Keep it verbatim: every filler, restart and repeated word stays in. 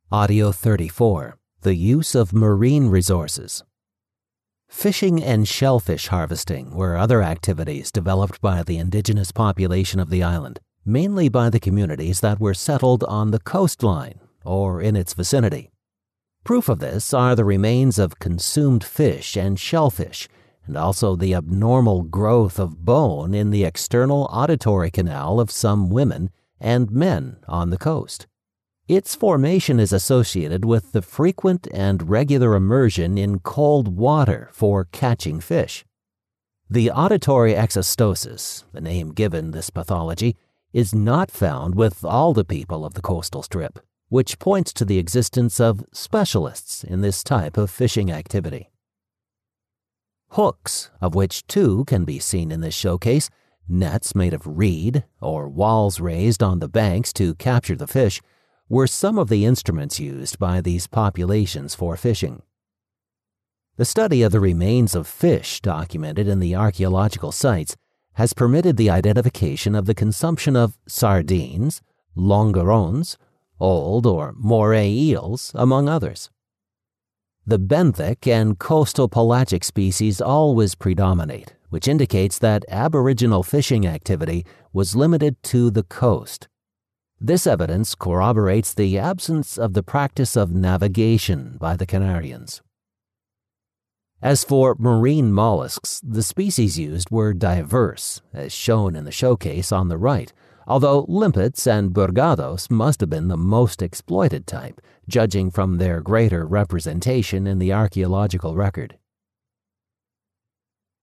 Audio thirty-four. The Use of Marine Resources. Fishing and shellfish harvesting were other activities developed by the indigenous population of the island, mainly by the communities that were settled on the coastline or in its vicinity. Proof of this are the remains of consumed fish and shellfish, and also the abnormal growth of bone in the external auditory canal of some women and men on the coast. Its formation is associated with the frequent and regular immersion in cold water for catching fish. The auditory exostosis, the name given this pathology, is not found with all the people of the coastal strip, which points to the existence of specialists in this type of fishing activity. Hooks, of which two can be seen in this showcase, nets made of reed, or walls raised on the banks to capture the fish, were some of the instruments used by these populations for fishing. The study of the remains of fish documented in the archaeological sites has permitted the identification of the consumption of sardines, longerons, old or moray eels, among others. The benthic and coastal pelagic species always predominate, which indicates that Aboriginal fishing activity was limited to the coast. This evidence corroborates the absence of the practice of navigation by the Canarians. As for marine mollusks, the species used were diverse, as shown in the showcase on the right, although limpets and burgados must have been the most exploited type, judging from their greater representation in the archaeological record.